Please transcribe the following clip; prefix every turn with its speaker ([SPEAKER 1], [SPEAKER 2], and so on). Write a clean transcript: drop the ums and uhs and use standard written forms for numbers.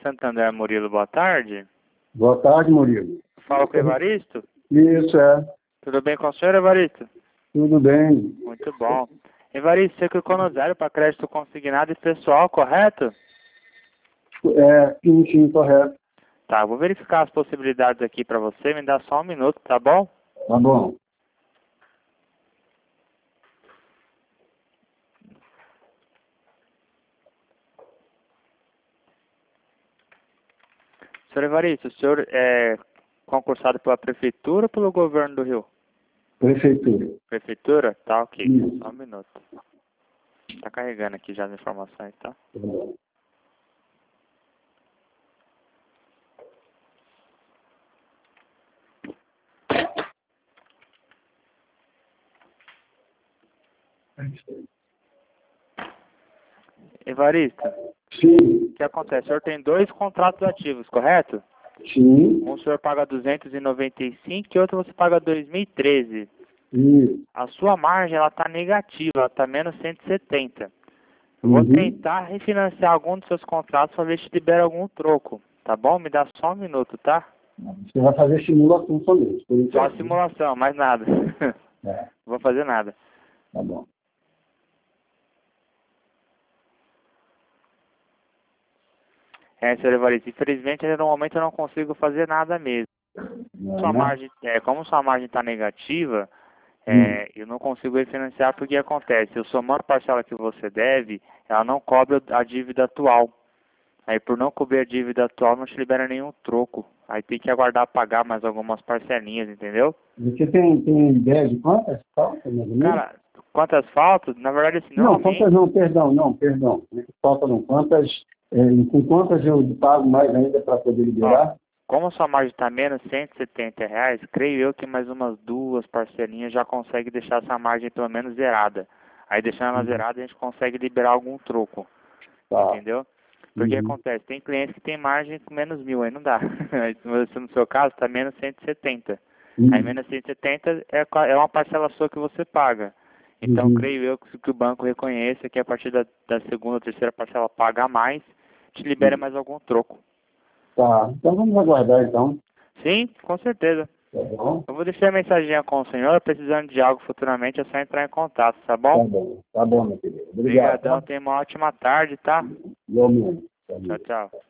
[SPEAKER 1] Santander, Murilo, boa tarde.
[SPEAKER 2] Boa tarde, Murilo.
[SPEAKER 1] Fala com o Evaristo?
[SPEAKER 2] Isso, é.
[SPEAKER 1] Tudo bem com o senhor, Evaristo?
[SPEAKER 2] Tudo bem.
[SPEAKER 1] Muito bom. Evaristo, você clicou no 0 para crédito consignado e pessoal, correto?
[SPEAKER 2] Sim, correto.
[SPEAKER 1] Tá, vou verificar as possibilidades aqui para você, me dá só um minuto, tá bom?
[SPEAKER 2] Tá bom.
[SPEAKER 1] Senhor Evaristo, o senhor é concursado pela Prefeitura ou pelo Governo do Rio?
[SPEAKER 2] Prefeitura.
[SPEAKER 1] Prefeitura? Tá, ok.
[SPEAKER 2] Isso.
[SPEAKER 1] Só um minuto. Tá carregando aqui já as informações, tá?
[SPEAKER 2] Tá bom.
[SPEAKER 1] Evaristo,
[SPEAKER 2] Sim,
[SPEAKER 1] o que acontece? O senhor tem 2 contratos ativos, correto?
[SPEAKER 2] sim,
[SPEAKER 1] Um o senhor paga 295 e outro você paga 2013.
[SPEAKER 2] isso.
[SPEAKER 1] A sua margem ela está negativa, ela está menos 170. Eu vou tentar refinanciar algum dos seus contratos para ver se libera algum troco, tá bom? Me dá só um minuto, tá?
[SPEAKER 2] Você vai fazer simulação somente. Por isso
[SPEAKER 1] Só a simulação, mais nada.
[SPEAKER 2] É,
[SPEAKER 1] Não vou fazer nada.
[SPEAKER 2] tá bom.
[SPEAKER 1] Senhor Evaristo, infelizmente no momento eu não consigo fazer nada mesmo. Sua
[SPEAKER 2] Né?
[SPEAKER 1] margem, como sua margem está negativa, eu não consigo refinanciar porque acontece, eu somando a parcela que você deve, ela não cobre a dívida atual. Aí por não cobrir a dívida atual não te libera nenhum troco. Aí tem que aguardar pagar mais algumas parcelinhas, entendeu?
[SPEAKER 2] Você tem ideia de quantas faltas, mais ou menos?
[SPEAKER 1] Cara, quantas faltas? Na verdade, assim,
[SPEAKER 2] Não,
[SPEAKER 1] normalmente...
[SPEAKER 2] quantas não, perdão. Falta não. Com quantas eu pago mais ainda para poder liberar?
[SPEAKER 1] Como a sua margem está menos R$ 170, creio eu que mais umas 2 parcelinhas já consegue deixar essa margem pelo menos zerada. Aí deixando ela zerada a gente consegue liberar algum troco,
[SPEAKER 2] Tá.
[SPEAKER 1] entendeu? Porque acontece, tem clientes que tem margem com menos 1.000, aí não dá. Mas no seu caso está menos 170. Aí menos 170 é uma parcela sua que você paga. Então creio eu que o banco reconheça que a partir da segunda ou terceira parcela paga a mais, te libera mais algum troco.
[SPEAKER 2] Tá, então vamos aguardar então.
[SPEAKER 1] Sim, com certeza.
[SPEAKER 2] Tá bom?
[SPEAKER 1] Eu vou deixar a mensagem com o senhor, precisando de algo futuramente, é só entrar em contato, tá bom?
[SPEAKER 2] Tá bom, meu querido. Obrigado.
[SPEAKER 1] Obrigadão, tenha uma ótima tarde, tá?
[SPEAKER 2] Igualmente.
[SPEAKER 1] Tchau, tchau.